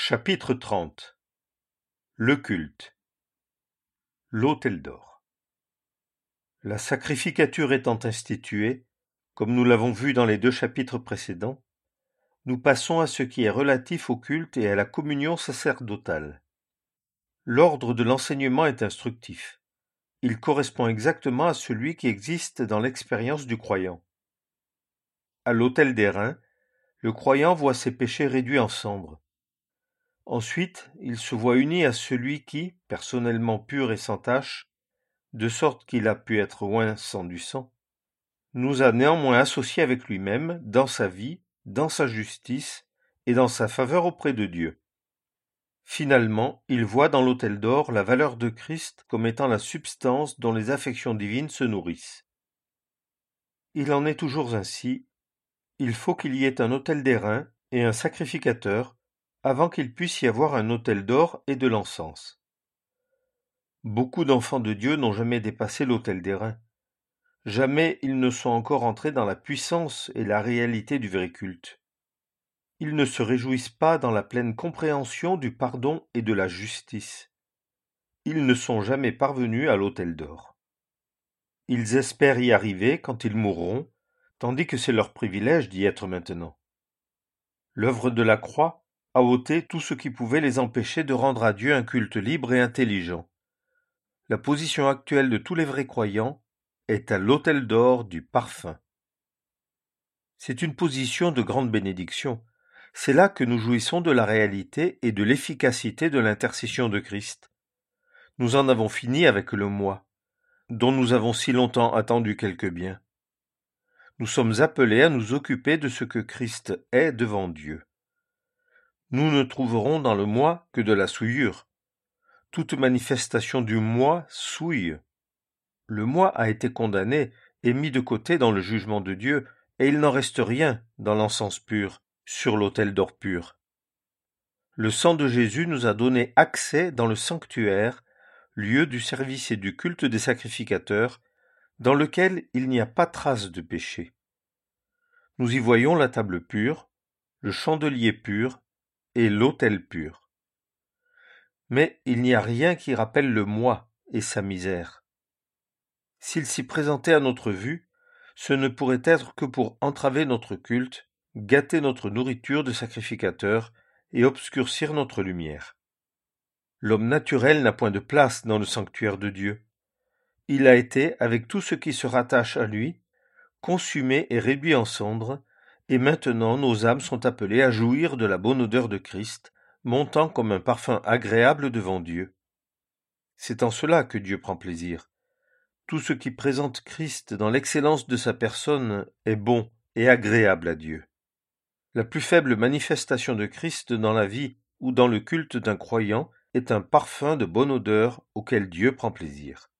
Chapitre 30. Le culte. L'autel d'or. La sacrificature étant instituée, comme nous l'avons vu dans les 2 chapitres précédents, nous passons à ce qui est relatif au culte et à la communion sacerdotale. L'ordre de l'enseignement est instructif. Il correspond exactement à celui qui existe dans l'expérience du croyant. À l'autel d'airain, le croyant voit ses péchés réduits en cendres. Ensuite, il se voit uni à celui qui, personnellement pur et sans tache, de sorte qu'il a pu être oint sans du sang, nous a néanmoins associés avec lui-même dans sa vie, dans sa justice et dans sa faveur auprès de Dieu. Finalement, il voit dans l'autel d'or la valeur de Christ comme étant la substance dont les affections divines se nourrissent. Il en est toujours ainsi. Il faut qu'il y ait un autel d'airain et un sacrificateur avant qu'il puisse y avoir un autel d'or et de l'encens. Beaucoup d'enfants de Dieu n'ont jamais dépassé l'autel d'airain. Jamais ils ne sont encore entrés dans la puissance et la réalité du vrai culte. Ils ne se réjouissent pas dans la pleine compréhension du pardon et de la justice. Ils ne sont jamais parvenus à l'autel d'or. Ils espèrent y arriver quand ils mourront, tandis que c'est leur privilège d'y être maintenant. L'œuvre de la croix a ôté tout ce qui pouvait les empêcher de rendre à Dieu un culte libre et intelligent. La position actuelle de tous les vrais croyants est à l'autel d'or du parfum. C'est une position de grande bénédiction. C'est là que nous jouissons de la réalité et de l'efficacité de l'intercession de Christ. Nous en avons fini avec le moi, dont nous avons si longtemps attendu quelque bien. Nous sommes appelés à nous occuper de ce que Christ est devant Dieu. Nous ne trouverons dans le moi que de la souillure. Toute manifestation du moi souille. Le moi a été condamné et mis de côté dans le jugement de Dieu, et il n'en reste rien dans l'encens pur, sur l'autel d'or pur. Le sang de Jésus nous a donné accès dans le sanctuaire, lieu du service et du culte des sacrificateurs, dans lequel il n'y a pas trace de péché. Nous y voyons la table pure, le chandelier pur et l'autel pur. Mais il n'y a rien qui rappelle le moi et sa misère. S'il s'y présentait à notre vue, ce ne pourrait être que pour entraver notre culte, gâter notre nourriture de sacrificateur et obscurcir notre lumière. L'homme naturel n'a point de place dans le sanctuaire de Dieu. Il a été, avec tout ce qui se rattache à lui, consumé et réduit en cendres, et maintenant nos âmes sont appelées à jouir de la bonne odeur de Christ, montant comme un parfum agréable devant Dieu. C'est en cela que Dieu prend plaisir. Tout ce qui présente Christ dans l'excellence de sa personne est bon et agréable à Dieu. La plus faible manifestation de Christ dans la vie ou dans le culte d'un croyant est un parfum de bonne odeur auquel Dieu prend plaisir.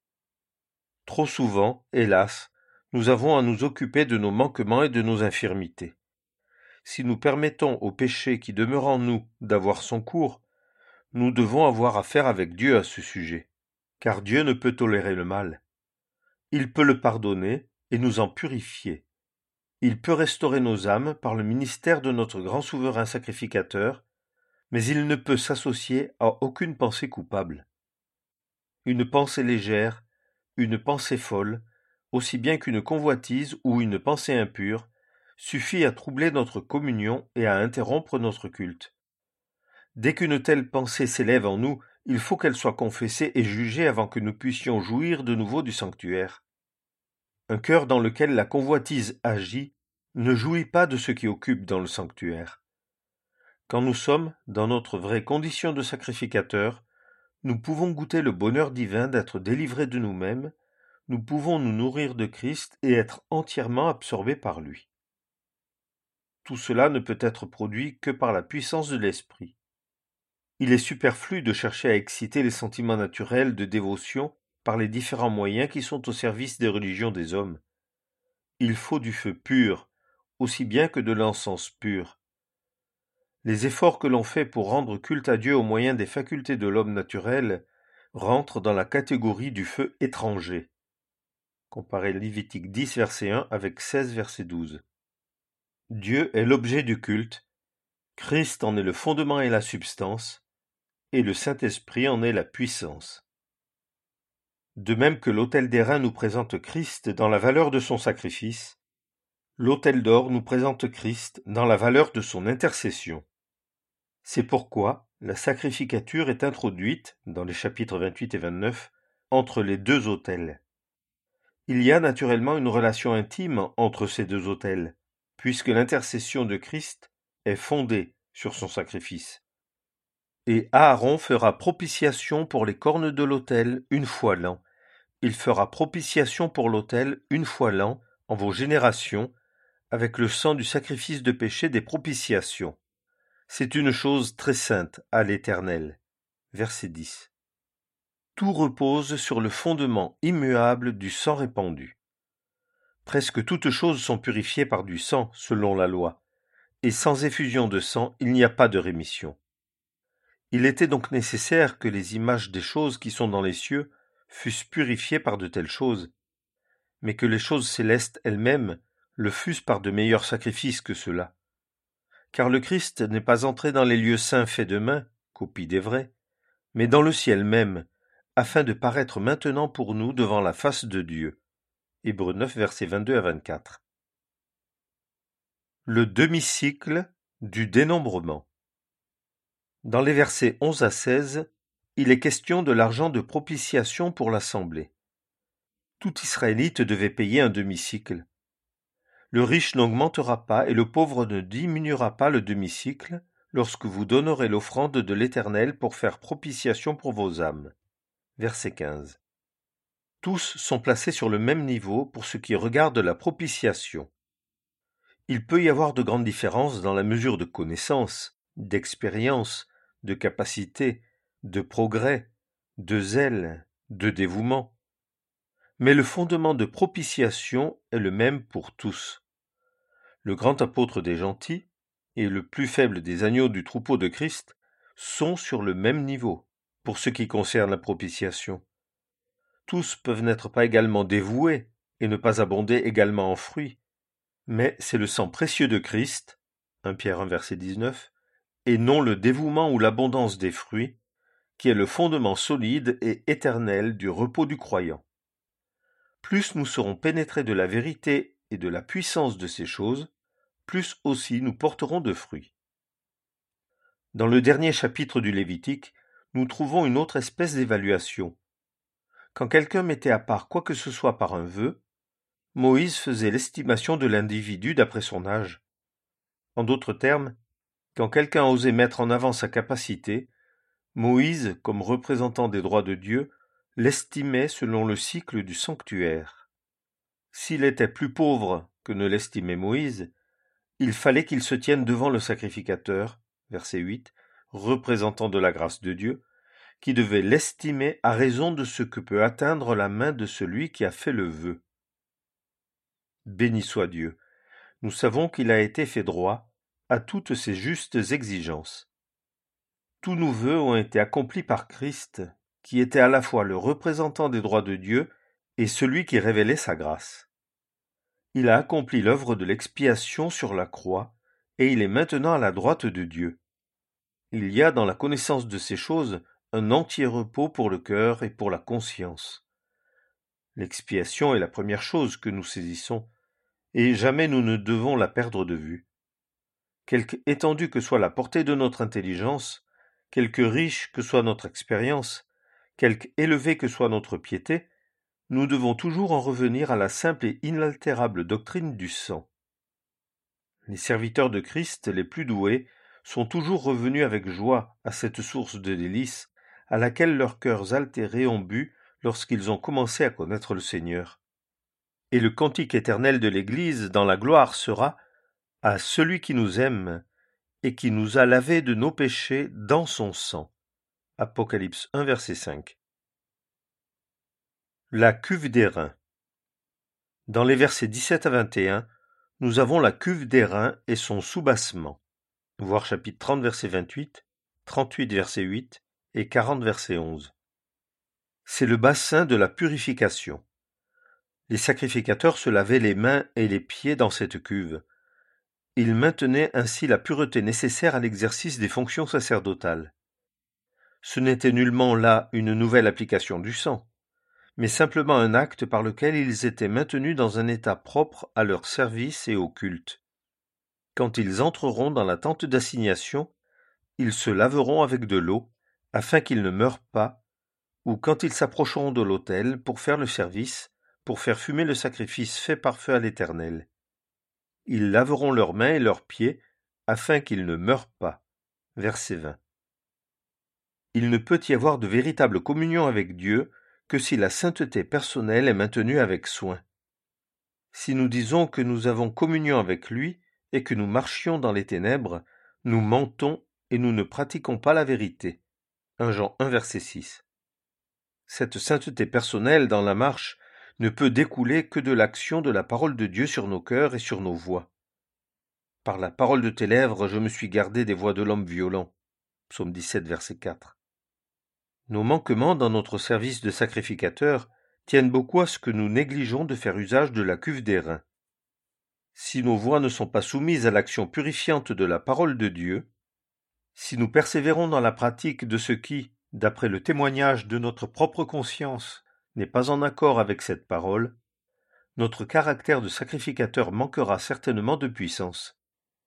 Trop souvent, hélas, nous avons à nous occuper de nos manquements et de nos infirmités. Si nous permettons au péché qui demeure en nous d'avoir son cours, nous devons avoir affaire avec Dieu à ce sujet, car Dieu ne peut tolérer le mal. Il peut le pardonner et nous en purifier. Il peut restaurer nos âmes par le ministère de notre grand souverain sacrificateur, mais il ne peut s'associer à aucune pensée coupable. Une pensée légère, une pensée folle, aussi bien qu'une convoitise ou une pensée impure, suffit à troubler notre communion et à interrompre notre culte. Dès qu'une telle pensée s'élève en nous, il faut qu'elle soit confessée et jugée avant que nous puissions jouir de nouveau du sanctuaire. Un cœur dans lequel la convoitise agit ne jouit pas de ce qui occupe dans le sanctuaire. Quand nous sommes dans notre vraie condition de sacrificateur, nous pouvons goûter le bonheur divin d'être délivrés de nous-mêmes, nous pouvons nous nourrir de Christ et être entièrement absorbés par lui. Tout cela ne peut être produit que par la puissance de l'Esprit. Il est superflu de chercher à exciter les sentiments naturels de dévotion par les différents moyens qui sont au service des religions des hommes. Il faut du feu pur, aussi bien que de l'encens pur. Les efforts que l'on fait pour rendre culte à Dieu au moyen des facultés de l'homme naturel rentrent dans la catégorie du feu étranger. Comparez Lévitique 10, verset 1 avec 16, verset 12. Dieu est l'objet du culte, Christ en est le fondement et la substance, et le Saint-Esprit en est la puissance. De même que l'autel d'airain nous présente Christ dans la valeur de son sacrifice, l'autel d'or nous présente Christ dans la valeur de son intercession. C'est pourquoi la sacrificature est introduite, dans les chapitres 28 et 29, entre les deux autels. Il y a naturellement une relation intime entre ces deux autels, puisque l'intercession de Christ est fondée sur son sacrifice. Et Aaron fera propitiation pour les cornes de l'autel une fois l'an. Il fera propitiation pour l'autel une fois l'an en vos générations, avec le sang du sacrifice de péché des propitiations. C'est une chose très sainte à l'Éternel. Verset 10. Tout repose sur le fondement immuable du sang répandu. Presque toutes choses sont purifiées par du sang, selon la loi, et sans effusion de sang, il n'y a pas de rémission. Il était donc nécessaire que les images des choses qui sont dans les cieux fussent purifiées par de telles choses, mais que les choses célestes elles-mêmes le fussent par de meilleurs sacrifices que ceux-là. Car le Christ n'est pas entré dans les lieux saints faits de main, copie des vrais, mais dans le ciel même, afin de paraître maintenant pour nous devant la face de Dieu. Hébreux 9, versets 22 à 24. Le demi-cycle du dénombrement. Dans les versets 11 à 16, il est question de l'argent de propitiation pour l'assemblée. Tout Israélite devait payer un demi-cycle. Le riche n'augmentera pas et le pauvre ne diminuera pas le demi-cycle lorsque vous donnerez l'offrande de l'Éternel pour faire propitiation pour vos âmes. Verset 15. Tous sont placés sur le même niveau pour ce qui regarde la propitiation. Il peut y avoir de grandes différences dans la mesure de connaissance, d'expérience, de capacité, de progrès, de zèle, de dévouement. Mais le fondement de propitiation est le même pour tous. Le grand apôtre des gentils et le plus faible des agneaux du troupeau de Christ sont sur le même niveau pour ce qui concerne la propitiation. Tous peuvent n'être pas également dévoués et ne pas abonder également en fruits, mais c'est le sang précieux de Christ, 1 Pierre 1 verset 19, et non le dévouement ou l'abondance des fruits, qui est le fondement solide et éternel du repos du croyant. Plus nous serons pénétrés de la vérité et de la puissance de ces choses, plus aussi nous porterons de fruits. Dans le dernier chapitre du Lévitique, nous trouvons une autre espèce d'évaluation. Quand quelqu'un mettait à part quoi que ce soit par un vœu, Moïse faisait l'estimation de l'individu d'après son âge. En d'autres termes, quand quelqu'un osait mettre en avant sa capacité, Moïse, comme représentant des droits de Dieu, l'estimait selon le cycle du sanctuaire. S'il était plus pauvre que ne l'estimait Moïse, il fallait qu'il se tienne devant le sacrificateur, verset 8, représentant de la grâce de Dieu, qui devait l'estimer à raison de ce que peut atteindre la main de celui qui a fait le vœu. Béni soit Dieu, nous savons qu'il a été fait droit à toutes ces justes exigences. Tous nos vœux ont été accomplis par Christ, qui était à la fois le représentant des droits de Dieu et celui qui révélait sa grâce. Il a accompli l'œuvre de l'expiation sur la croix, et il est maintenant à la droite de Dieu. Il y a dans la connaissance de ces choses un entier repos pour le cœur et pour la conscience. L'expiation est la première chose que nous saisissons, et jamais nous ne devons la perdre de vue. Quelque étendue que soit la portée de notre intelligence, quelque riche que soit notre expérience, quelque élevée que soit notre piété, nous devons toujours en revenir à la simple et inaltérable doctrine du sang. Les serviteurs de Christ les plus doués sont toujours revenus avec joie à cette source de délices à laquelle leurs cœurs altérés ont bu lorsqu'ils ont commencé à connaître le Seigneur. Et le cantique éternel de l'Église dans la gloire sera « à celui qui nous aime et qui nous a lavés de nos péchés dans son sang ». Apocalypse 1, verset 5. La cuve d'airain. Dans les versets 17 à 21, nous avons la cuve d'airain et son soubassement. Voir chapitre 30, verset 28, 38, verset 8 et 40, verset 11. C'est le bassin de la purification. Les sacrificateurs se lavaient les mains et les pieds dans cette cuve, Il maintenait ainsi la pureté nécessaire à l'exercice des fonctions sacerdotales. Ce n'était nullement là une nouvelle application du sang, mais simplement un acte par lequel ils étaient maintenus dans un état propre à leur service et au culte. Quand ils entreront dans la tente d'assignation, ils se laveront avec de l'eau, afin qu'ils ne meurent pas, ou quand ils s'approcheront de l'autel pour faire le service, pour faire fumer le sacrifice fait par feu à l'Éternel. Ils laveront leurs mains et leurs pieds, afin qu'ils ne meurent pas. Verset 20. Il ne peut y avoir de véritable communion avec Dieu que si la sainteté personnelle est maintenue avec soin. Si nous disons que nous avons communion avec lui et que nous marchions dans les ténèbres, nous mentons et nous ne pratiquons pas la vérité. 1 Jean 1, verset 6. Cette sainteté personnelle dans la marche ne peut découler que de l'action de la parole de Dieu sur nos cœurs et sur nos voix. Par la parole de tes lèvres, je me suis gardé des voix de l'homme violent. Psaume 17, verset 4. Nos manquements dans notre service de sacrificateur tiennent beaucoup à ce que nous négligeons de faire usage de la cuve d'airain. Si nos voix ne sont pas soumises à l'action purifiante de la parole de Dieu, si nous persévérons dans la pratique de ce qui, d'après le témoignage de notre propre conscience, n'est pas en accord avec cette parole, notre caractère de sacrificateur manquera certainement de puissance.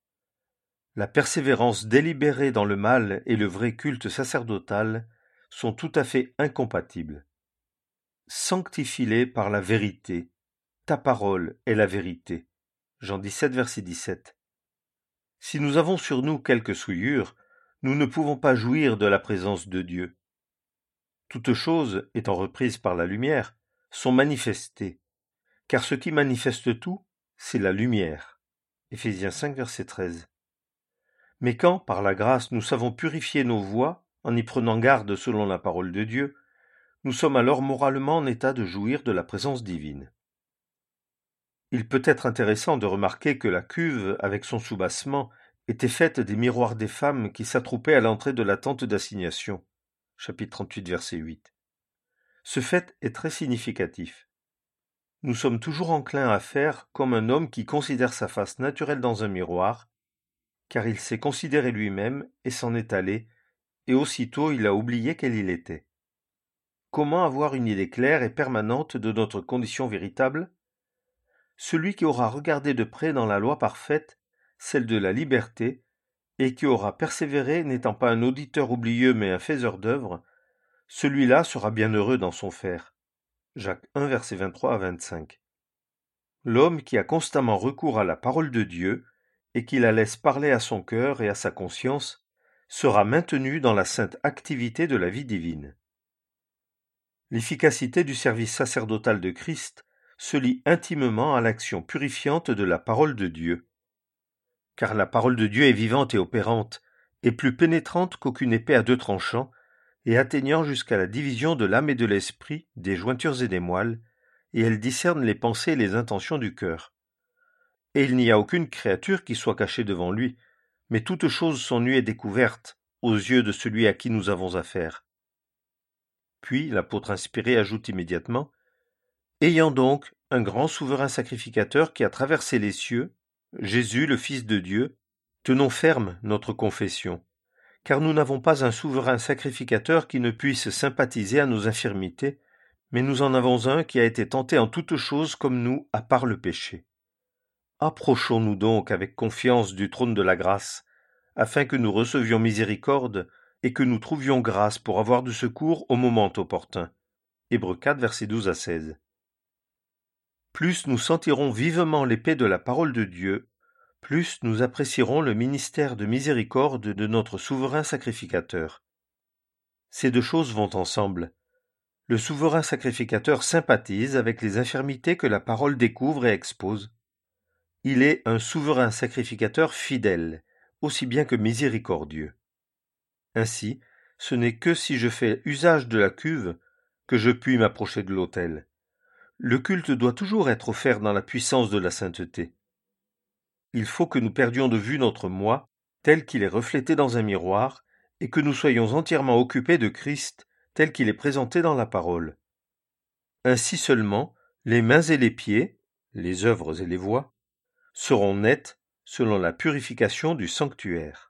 La persévérance délibérée dans le mal et le vrai culte sacerdotal sont tout à fait incompatibles. Sanctifie-les par la vérité. Ta parole est la vérité. Jean 17, verset 17. Si nous avons sur nous quelque souillure, nous ne pouvons pas jouir de la présence de Dieu. Toutes choses, étant reprises par la lumière, sont manifestées, car ce qui manifeste tout, c'est la lumière. Éphésiens 5, verset 13. Mais quand, par la grâce, nous savons purifier nos voies, en y prenant garde selon la parole de Dieu, nous sommes alors moralement en état de jouir de la présence divine. Il peut être intéressant de remarquer que la cuve, avec son soubassement, était faite des miroirs des femmes qui s'attroupaient à l'entrée de la tente d'assignation. Chapitre 38, verset 8. Ce fait est très significatif. Nous sommes toujours enclins à faire comme un homme qui considère sa face naturelle dans un miroir, car il s'est considéré lui-même et s'en est allé, et aussitôt il a oublié quel il était. Comment avoir une idée claire et permanente de notre condition véritable ? Celui qui aura regardé de près dans la loi parfaite, celle de la liberté, et qui aura persévéré n'étant pas un auditeur oublieux mais un faiseur d'œuvres, celui-là sera bien heureux dans son faire. Jacques 1, versets 23 à 25. L'homme qui a constamment recours à la parole de Dieu et qui la laisse parler à son cœur et à sa conscience sera maintenu dans la sainte activité de la vie divine. L'efficacité du service sacerdotal de Christ se lie intimement à l'action purifiante de la parole de Dieu. Car la parole de Dieu est vivante et opérante, et plus pénétrante qu'aucune épée à deux tranchants, et atteignant jusqu'à la division de l'âme et de l'esprit, des jointures et des moelles, et elle discerne les pensées et les intentions du cœur. Et il n'y a aucune créature qui soit cachée devant lui, mais toutes choses sont nues et découvertes aux yeux de celui à qui nous avons affaire. Puis l'apôtre inspiré ajoute immédiatement « Ayant donc un grand souverain sacrificateur qui a traversé les cieux, Jésus le Fils de Dieu, tenons ferme notre confession, car nous n'avons pas un souverain sacrificateur qui ne puisse sympathiser à nos infirmités, mais nous en avons un qui a été tenté en toutes choses comme nous, à part le péché. Approchons-nous donc avec confiance du trône de la grâce, afin que nous recevions miséricorde et que nous trouvions grâce pour avoir du secours au moment opportun. » Hébreux 4, versets 12 à 16. Plus nous sentirons vivement l'épée de la parole de Dieu, plus nous apprécierons le ministère de miséricorde de notre souverain sacrificateur. Ces deux choses vont ensemble. Le souverain sacrificateur sympathise avec les infirmités que la parole découvre et expose. Il est un souverain sacrificateur fidèle, aussi bien que miséricordieux. Ainsi, ce n'est que si je fais usage de la cuve que je puis m'approcher de l'autel. Le culte doit toujours être offert dans la puissance de la sainteté. Il faut que nous perdions de vue notre moi, tel qu'il est reflété dans un miroir, et que nous soyons entièrement occupés de Christ, tel qu'il est présenté dans la parole. Ainsi seulement, les mains et les pieds, les œuvres et les voix, seront nets, selon la purification du sanctuaire.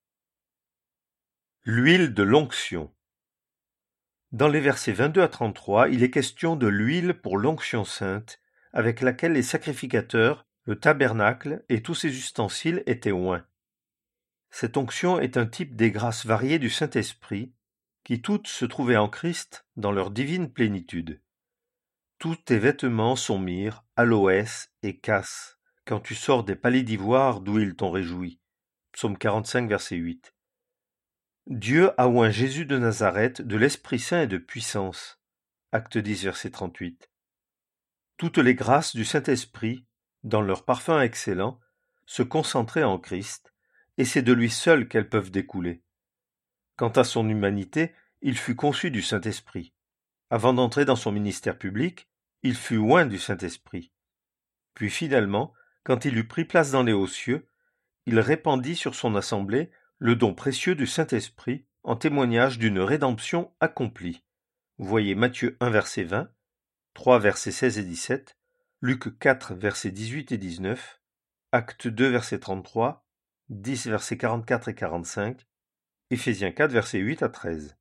L'huile de l'onction. Dans les versets 22 à 33, il est question de l'huile pour l'onction sainte, avec laquelle les sacrificateurs, le tabernacle et tous ses ustensiles étaient oints. Cette onction est un type des grâces variées du Saint-Esprit, qui toutes se trouvaient en Christ dans leur divine plénitude. Tous tes vêtements sont myrrhe, aloès et casse, quand tu sors des palais d'ivoire d'où ils t'ont réjoui. Psaume 45, verset 8. Dieu a oint Jésus de Nazareth de l'Esprit Saint et de puissance. Acte 10, verset 38. Toutes les grâces du Saint-Esprit, dans leur parfum excellent, se concentraient en Christ, et c'est de lui seul qu'elles peuvent découler. Quant à son humanité, il fut conçu du Saint-Esprit. Avant d'entrer dans son ministère public, il fut oint du Saint-Esprit. Puis finalement, quand il eut pris place dans les hauts cieux, il répandit sur son assemblée le don précieux du Saint-Esprit en témoignage d'une rédemption accomplie. Voyez Matthieu 1, verset 20, 3, versets 16 et 17, Luc 4, versets 18 et 19, Acte 2, verset 33, 10, versets 44 et 45, Éphésiens 4, versets 8 à 13.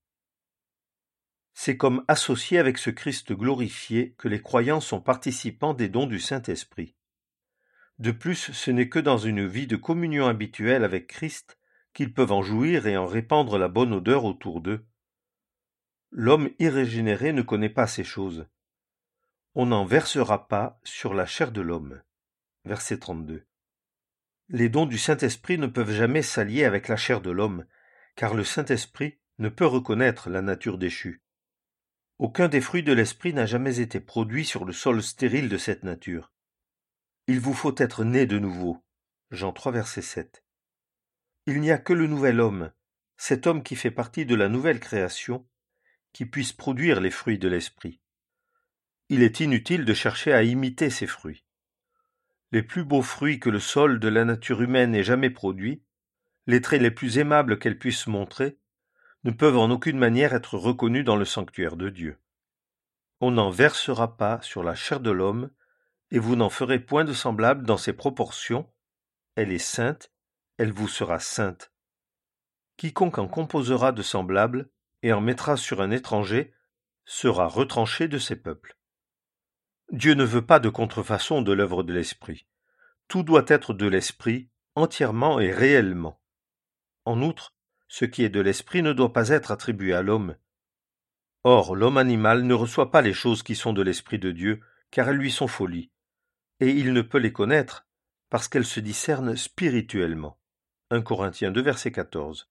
C'est comme associé avec ce Christ glorifié que les croyants sont participants des dons du Saint-Esprit. De plus, ce n'est que dans une vie de communion habituelle avec Christ qu'ils peuvent en jouir et en répandre la bonne odeur autour d'eux. L'homme irrégénéré ne connaît pas ces choses. On n'en versera pas sur la chair de l'homme. Verset 32. Les dons du Saint-Esprit ne peuvent jamais s'allier avec la chair de l'homme, car le Saint-Esprit ne peut reconnaître la nature déchue. Aucun des fruits de l'Esprit n'a jamais été produit sur le sol stérile de cette nature. Il vous faut être né de nouveau. Jean 3, verset 7. Il n'y a que le nouvel homme, cet homme qui fait partie de la nouvelle création, qui puisse produire les fruits de l'Esprit. Il est inutile de chercher à imiter ces fruits. Les plus beaux fruits que le sol de la nature humaine ait jamais produits, les traits les plus aimables qu'elle puisse montrer, ne peuvent en aucune manière être reconnus dans le sanctuaire de Dieu. On n'en versera pas sur la chair de l'homme, et vous n'en ferez point de semblable dans ses proportions. Elle est sainte, elle vous sera sainte. Quiconque en composera de semblable et en mettra sur un étranger sera retranché de ses peuples. Dieu ne veut pas de contrefaçon de l'œuvre de l'Esprit. Tout doit être de l'Esprit, entièrement et réellement. En outre, ce qui est de l'Esprit ne doit pas être attribué à l'homme. Or, l'homme animal ne reçoit pas les choses qui sont de l'Esprit de Dieu, car elles lui sont folies, et il ne peut les connaître, parce qu'elles se discernent spirituellement. 1 Corinthiens 2, verset 14.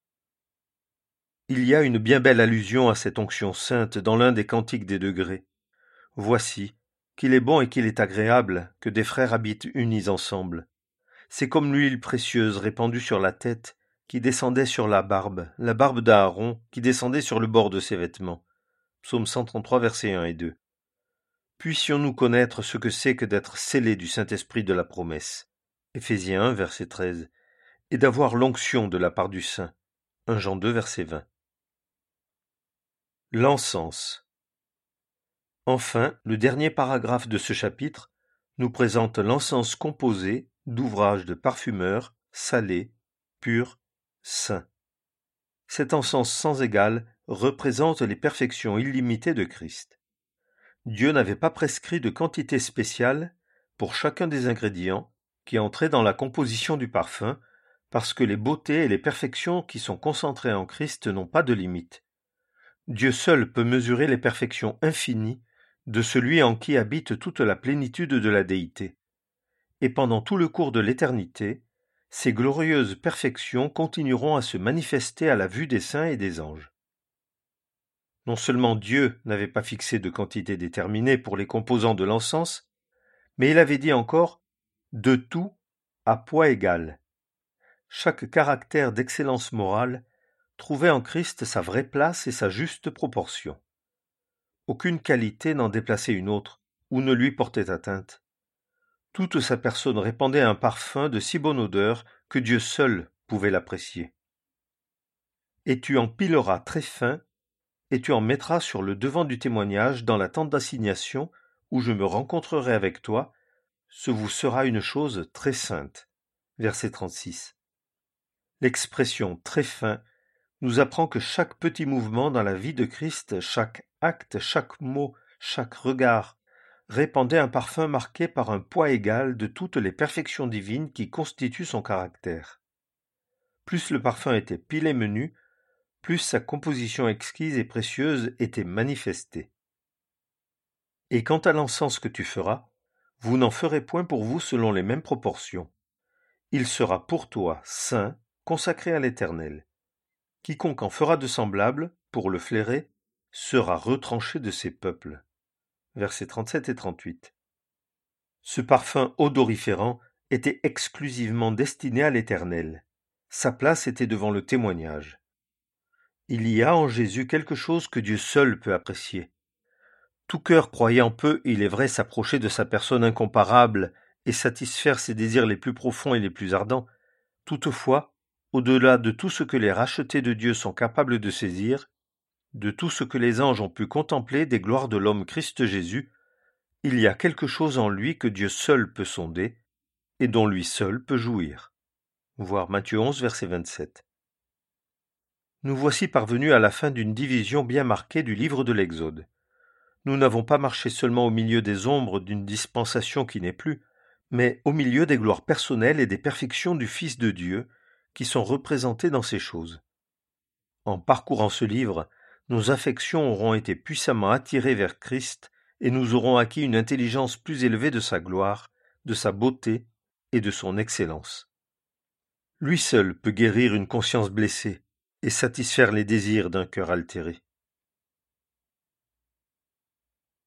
Il y a une bien belle allusion à cette onction sainte dans l'un des cantiques des degrés. Voici, qu'il est bon et qu'il est agréable que des frères habitent unis ensemble. C'est comme l'huile précieuse répandue sur la tête, qui descendait sur la barbe d'Aaron, qui descendait sur le bord de ses vêtements. Psaume 133, versets 1 et 2. Puissions-nous connaître ce que c'est que d'être scellés du Saint-Esprit de la promesse. Éphésiens 1, verset 13. Et d'avoir l'onction de la part du Saint. 1 Jean 2, verset 20. L'encens. Enfin, le dernier paragraphe de ce chapitre nous présente l'encens composé d'ouvrages de parfumeurs, salés, purs, saints. Cet encens sans égal représente les perfections illimitées de Christ. Dieu n'avait pas prescrit de quantité spéciale pour chacun des ingrédients qui entraient dans la composition du parfum, parce que les beautés et les perfections qui sont concentrées en Christ n'ont pas de limite. Dieu seul peut mesurer les perfections infinies de celui en qui habite toute la plénitude de la déité. Et pendant tout le cours de l'éternité, ces glorieuses perfections continueront à se manifester à la vue des saints et des anges. Non seulement Dieu n'avait pas fixé de quantité déterminée pour les composants de l'encens, mais il avait dit encore « de tout à poids égal ». Chaque caractère d'excellence morale trouvait en Christ sa vraie place et sa juste proportion. Aucune qualité n'en déplaçait une autre, ou ne lui portait atteinte. Toute sa personne répandait un parfum de si bonne odeur que Dieu seul pouvait l'apprécier. Et tu en pileras très fin, et tu en mettras sur le devant du témoignage dans la tente d'assignation où je me rencontrerai avec toi, ce vous sera une chose très sainte. verset 36. L'expression « très fin » nous apprend que chaque petit mouvement dans la vie de Christ, chaque acte, chaque mot, chaque regard, répandait un parfum marqué par un poids égal de toutes les perfections divines qui constituent son caractère. Plus le parfum était pile et menu, plus sa composition exquise et précieuse était manifestée. Et quant à l'encens que tu feras, vous n'en ferez point pour vous selon les mêmes proportions. Il sera pour toi saint, consacré à l'Éternel. Quiconque en fera de semblable, pour le flairer, sera retranché de ses peuples. Versets 37 et 38. Ce parfum odoriférant était exclusivement destiné à l'Éternel. Sa place était devant le témoignage. Il y a en Jésus quelque chose que Dieu seul peut apprécier. Tout cœur croyant peut, il est vrai, s'approcher de sa personne incomparable et satisfaire ses désirs les plus profonds et les plus ardents. Toutefois, au-delà de tout ce que les rachetés de Dieu sont capables de saisir, de tout ce que les anges ont pu contempler des gloires de l'homme Christ Jésus, il y a quelque chose en lui que Dieu seul peut sonder et dont lui seul peut jouir. Voir Matthieu 11, verset 27. Nous voici parvenus à la fin d'une division bien marquée du livre de l'Exode. Nous n'avons pas marché seulement au milieu des ombres d'une dispensation qui n'est plus, mais au milieu des gloires personnelles et des perfections du Fils de Dieu qui sont représentées dans ces choses. En parcourant ce livre, nos affections auront été puissamment attirées vers Christ et nous aurons acquis une intelligence plus élevée de sa gloire, de sa beauté et de son excellence. Lui seul peut guérir une conscience blessée et satisfaire les désirs d'un cœur altéré.